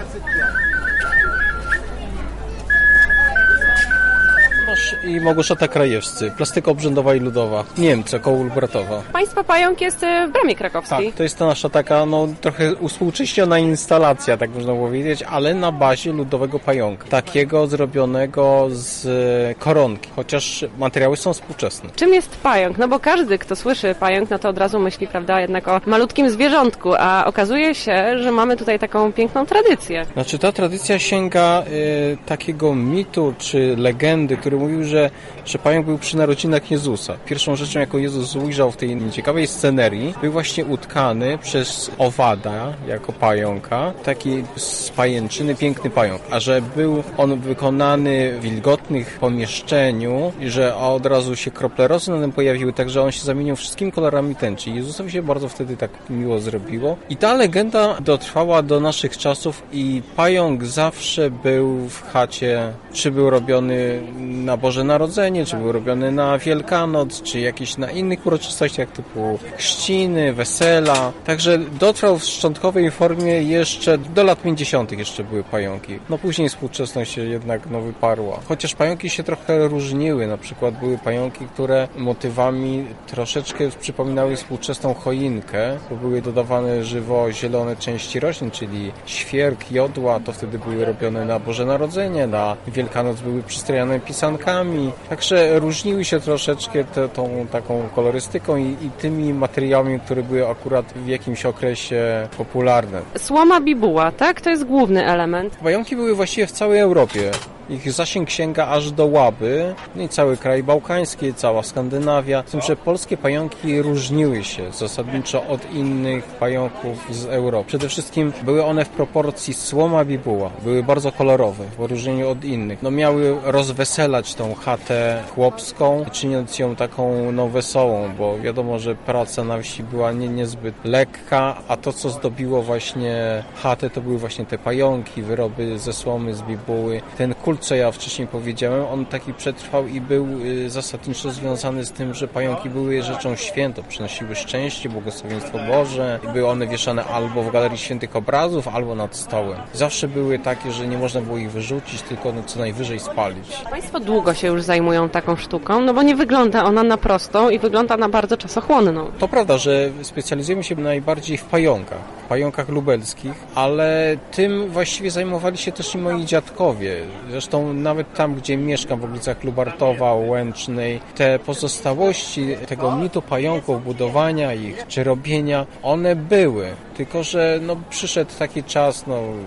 I Małgorzata Krajewscy, plastyka obrzędowa i ludowa, Niemcy, koło Lubratowa. Państwa pająk jest w Bramie Krakowskiej. Tak, to jest ta nasza taka, trochę uspółcześniona instalacja, tak można powiedzieć, ale na bazie ludowego pająka. Takiego zrobionego z koronki, chociaż materiały są współczesne. Czym jest pająk? No bo każdy, kto słyszy pająk, no to od razu myśli, prawda, jednak o malutkim zwierzątku, a okazuje się, że mamy tutaj taką piękną tradycję. Znaczy ta tradycja sięga takiego mitu czy legendy, który mówił, że pająk był przy narodzinach Jezusa. Pierwszą rzeczą, jaką Jezus ujrzał w tej nieciekawej scenerii, był właśnie utkany przez owada jako pająka, taki z pajęczyny piękny pająk. A że był on wykonany w wilgotnych pomieszczeniu i że od razu się krople rosy na tym pojawiły, także on się zamienił wszystkimi kolorami tęczy. Jezusowi się bardzo wtedy tak miło zrobiło. I ta legenda dotrwała do naszych czasów i pająk zawsze był w chacie, czy był robiony na Boże Narodzenie, czy był robiony na Wielkanoc, czy jakieś na innych uroczystościach typu chrzciny, wesela. Także dotrwał w szczątkowej formie jeszcze do lat 50. jeszcze były pająki. Później współczesność się jednak wyparła. Chociaż pająki się trochę różniły. Na przykład były pająki, które motywami troszeczkę przypominały współczesną choinkę, bo były dodawane żywo zielone części roślin, czyli świerk, jodła, to wtedy były robione na Boże Narodzenie, na Wielkanoc były przystrojone pisankami. Także różniły się troszeczkę tą taką kolorystyką i tymi materiałami, które były akurat w jakimś okresie popularne. Słoma bibuła, tak? To jest główny element. Pająki były właściwie w całej Europie. Ich zasięg sięga aż do Łaby, i cały kraj bałkański, cała Skandynawia. Z tym, że polskie pająki różniły się zasadniczo od innych pająków z Europy. Przede wszystkim były one w proporcji słoma bibuła. Były bardzo kolorowe, w odróżnieniu od innych. Miały rozweselać tą chatę chłopską, czyniąc ją taką wesołą, bo wiadomo, że praca na wsi była niezbyt lekka, a to, co zdobiło właśnie chatę, to były właśnie te pająki, wyroby ze słomy, z bibuły. Ten kult, co ja wcześniej powiedziałem, on taki przetrwał i był zasadniczo związany z tym, że pająki były rzeczą świętą, przynosiły szczęście, błogosławieństwo Boże. Były one wieszane albo w Galerii Świętych Obrazów, albo nad stołem. Zawsze były takie, że nie można było ich wyrzucić, tylko co najwyżej spalić. Państwo długo się już zajmują taką sztuką, bo nie wygląda ona na prostą i wygląda na bardzo czasochłonną. To prawda, że specjalizujemy się najbardziej w pająkach lubelskich, ale tym właściwie zajmowali się też i moi dziadkowie. Zresztą nawet tam, gdzie mieszkam, w okolicach Lubartowa, Łęcznej, te pozostałości tego mitu pająków, budowania ich czy robienia, one były. Tylko że przyszedł taki czas,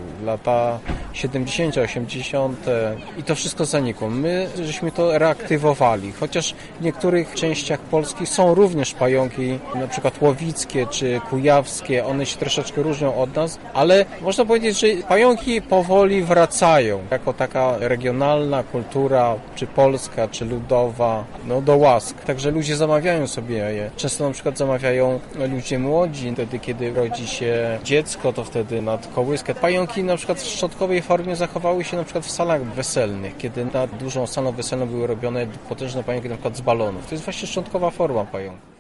lata 70., 80. i to wszystko zanikło. My żeśmy to reaktywowali, chociaż w niektórych częściach Polski są również pająki, na przykład łowickie czy kujawskie, one się troszeczkę różnią od nas, ale można powiedzieć, że pająki powoli wracają jako taka regionalna kultura, czy polska, czy ludowa, do łask. Także ludzie zamawiają sobie je. Często na przykład zamawiają ludzie młodzi, wtedy kiedy rodzi się dziecko, to wtedy nad kołyskę. Pająki na przykład w szczątkowej formie zachowały się na przykład w salach weselnych, kiedy nad dużą salą weselną były robione potężne pająki na przykład z balonów. To jest właśnie szczątkowa forma pająka.